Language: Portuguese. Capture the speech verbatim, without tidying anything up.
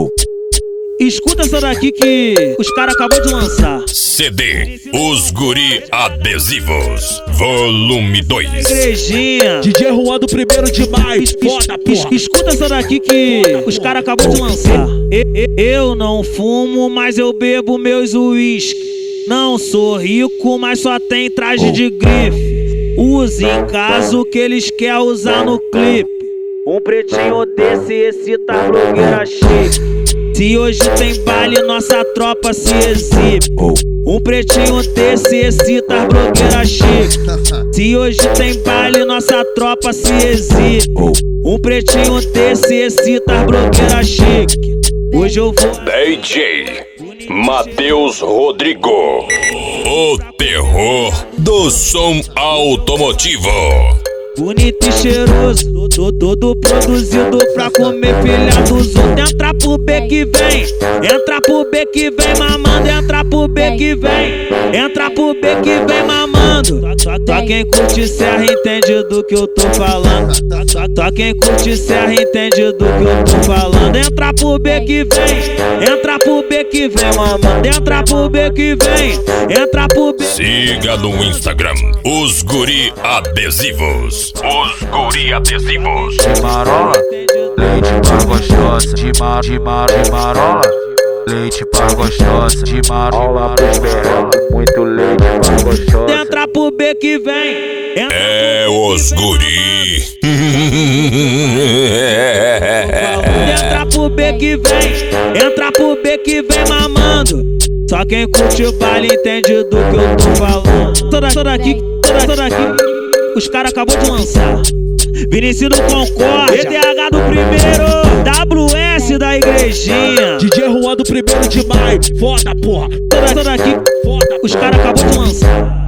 Oh. Escuta essa daqui que os caras acabou de lançar. C D Os Guri Adesivos Volume dois. Igrejinha D J Juan do primeiro de maio. Foda, porra. Escuta essa daqui que os caras acabou de lançar. Eu não fumo, mas eu bebo meus uísque. Não sou rico, mas só tem traje de grife. Use em caso que eles querem usar no clipe. Um pretinho desse excita a blogueira chique. Se hoje tem baile, nossa tropa se exibe. Um pretinho desse excita a blogueira chique. Se hoje tem baile, nossa tropa se exibe. Um pretinho desse excita a blogueira chique. Hoje eu vou D J Matheus Rodrigo, o terror do som automotivo. Bonito e cheiroso, todo, todo produzido pra comer filha dos outros. Entra pro B que vem, entra pro B que vem mamando. Entra pro B que vem, entra pro B que vem mamando. Só quem curte serra entende do que eu tô falando. Só quem curte serra entende do que eu tô falando. Entra pro B que vem, entra pro B que vem mamando. Entra pro B que vem, entra pro B. Siga no Instagram Os Guri Adesivos. Os Guri Adesivos. De marola, leite para gostosa. De mar, de mar, de marola, leite para gostosa. De marola, muito leite para gostosa. Entra pro B que vem. É os Guri. Entra pro B que vem, entra pro B que vem mamando. Só quem curte o baile entende do que eu tô falando. Toda, toda aqui, toda, toda aqui, os caras acabou de lançar. Vinicius do Concórdia, E T H do primeiro, W S da Igrejinha, D J Juan do primeiro de maio. Foda, porra. Toda, toda aqui, foda, os caras acabou de lançar.